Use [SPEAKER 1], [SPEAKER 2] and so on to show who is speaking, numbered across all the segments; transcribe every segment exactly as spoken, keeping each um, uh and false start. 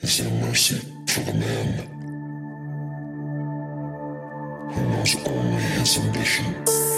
[SPEAKER 1] Is there mercy for the man who knows only his ambition?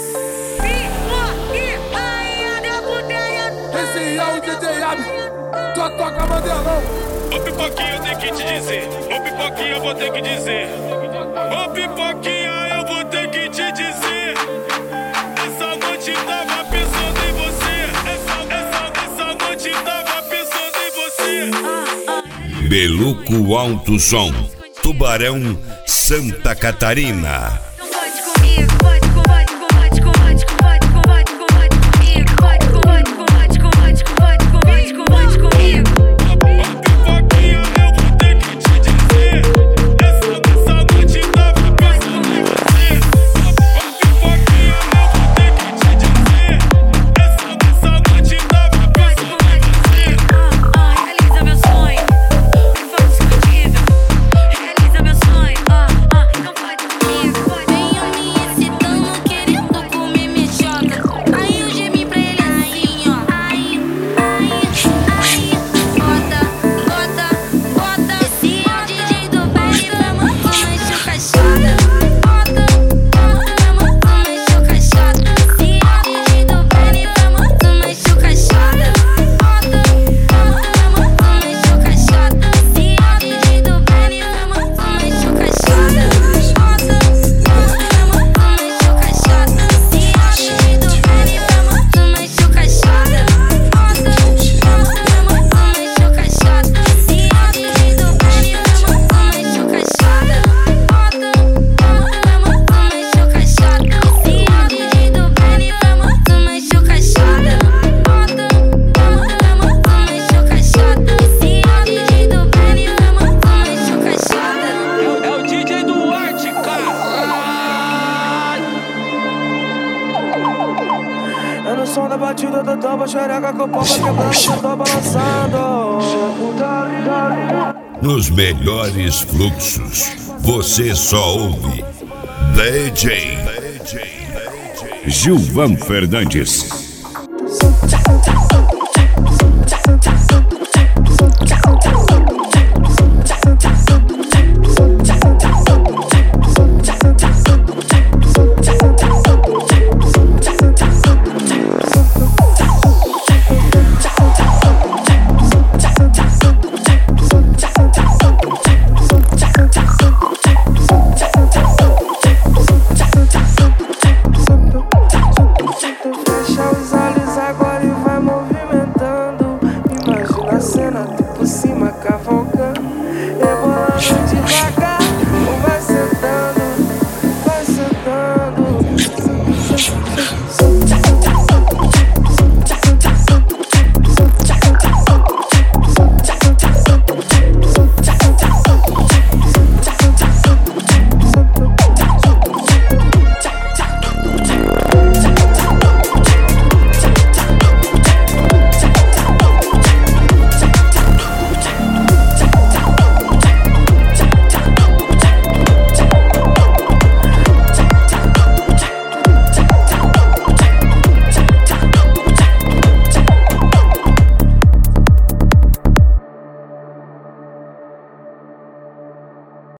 [SPEAKER 2] Esse é o D J Abi, só toca Mandelão.
[SPEAKER 3] Ô Pipoquinha, eu tenho que te dizer. Ô Pipoquinha, eu vou ter que dizer. Ô Pipoquinha, eu vou ter que te dizer. Essa noite tava pensando em você. Essa, essa, essa noite tava pensando em você.
[SPEAKER 4] Beluco Alto Som, Tubarão, Santa Catarina.
[SPEAKER 5] Som da batida da tampa, xereca com o pau quebrando, só tô balançando.
[SPEAKER 4] Nos melhores fluxos, você só ouve D J Gilvan Fernandes.